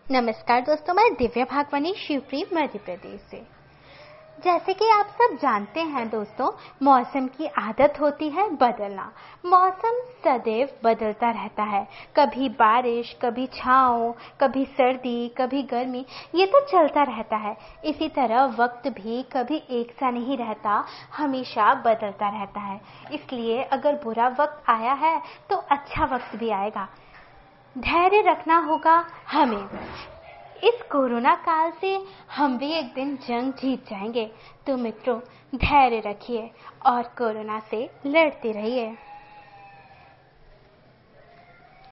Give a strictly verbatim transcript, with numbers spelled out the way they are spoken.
नमस्कार दोस्तों, मैं दिव्या भागवानी शिवपुरी मध्य प्रदेश से। जैसे कि आप सब जानते हैं दोस्तों, मौसम की आदत होती है बदलना। मौसम सदैव बदलता रहता है, कभी बारिश, कभी छाँव, कभी सर्दी, कभी गर्मी, ये तो चलता रहता है। इसी तरह वक्त भी कभी एक सा नहीं रहता, हमेशा बदलता रहता है। इसलिए अगर बुरा वक्त आया है तो अच्छा वक्त भी आएगा। धैर्य रखना होगा हमें। इस कोरोना काल से हम भी एक दिन जंग जीत जाएंगे। तो मित्रों, धैर्य रखिए और कोरोना से लड़ते रहिए।